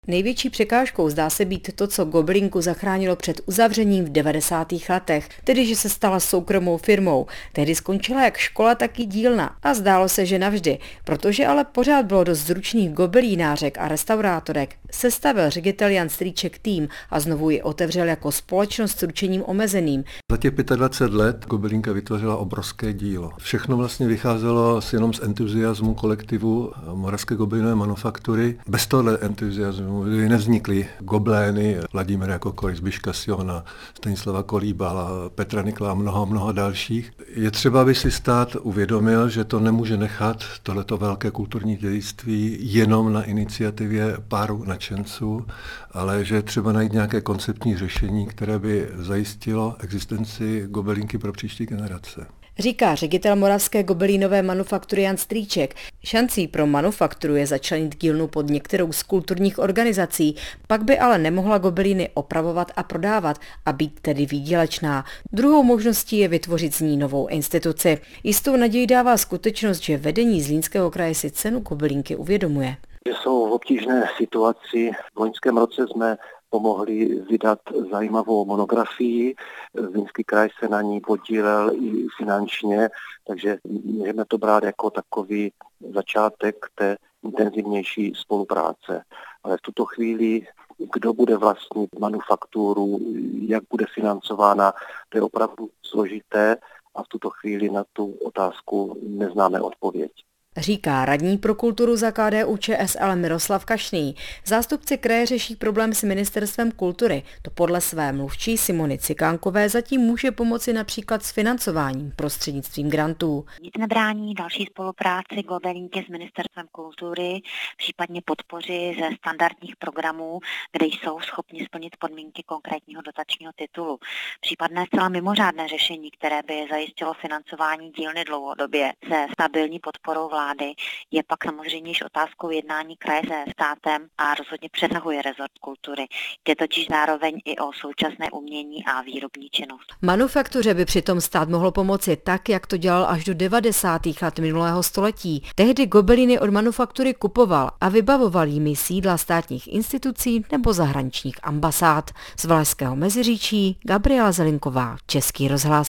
Největší překážkou zdá se být to, co Gobelinku zachránilo před uzavřením v 90. letech, tedy že se stala soukromou firmou. Tehdy skončila jak škola, tak i dílna a zdálo se, že navždy. Protože ale pořád bylo dost zručných gobelínářek a restaurátorek, sestavil ředitel Jan Strýček tým a znovu ji otevřel jako společnost s ručením omezeným. Za těch 25 let Gobelinka vytvořila obrovské dílo. Všechno vlastně vycházelo jenom z entuziasmu kolektivu Moravské gobelinové manufaktury. Bez tohle entuziasmu by nevznikly goblény Vladimíra Kokory, Zbyška Siona, Stanislava Kolíbala, Petra Nikla a mnoho dalších. Je třeba, aby si stát uvědomil, že to nemůže nechat tohleto velké kulturní dědictví jenom na iniciativě páru nadšenců, ale že je třeba najít nějaké konceptní řešení, které by zajistilo existenci Gobelinky pro příští generace. Říká ředitel Moravské gobelínové manufaktury Jan Strýček. Šancí pro manufakturu je začlenit dílnu pod některou z kulturních organizací, pak by ale nemohla gobelíny opravovat a prodávat a být tedy výdělečná. Druhou možností je vytvořit z ní novou instituci. Jistou naději dává skutečnost, že vedení Zlínského kraje si cenu Gobelinky uvědomuje. Jsou v obtížné situaci. V loňském roce jsme pomohli vydat zajímavou monografii. Zlínský kraj se na ní podílel i finančně, takže můžeme to brát jako takový začátek té intenzivnější spolupráce. Ale v tuto chvíli, kdo bude vlastnit manufakturu, jak bude financována, to je opravdu složité a v tuto chvíli na tu otázku neznáme odpověď. Říká radní pro kulturu za KDU-ČSL Miroslav Kašný. Zástupci kraje řeší problém s Ministerstvem kultury. To podle své mluvčí Simony Cikánkové zatím může pomoci například s financováním prostřednictvím grantů. Nic nebrání další spolupráci Gobelinky s Ministerstvem kultury, případně podpoři ze standardních programů, kde jsou schopni splnit podmínky konkrétního dotačního titulu. Případné zcela mimořádné řešení, které by zajistilo financování dílny dlouhodobě se stabilní podporou vlády, je pak samozřejmě již otázkou jednání kraje se státem a rozhodně přesahuje rezort kultury. Jde totiž zároveň i o současné umění a výrobní činnost. Manufaktuře by přitom stát mohlo pomoci tak, jak to dělal až do 90. let minulého století. Tehdy gobeliny od manufaktury kupoval a vybavoval jimi sídla státních institucí nebo zahraničních ambasád. Z Valašského Meziříčí Gabriela Zelinková, Český rozhlas.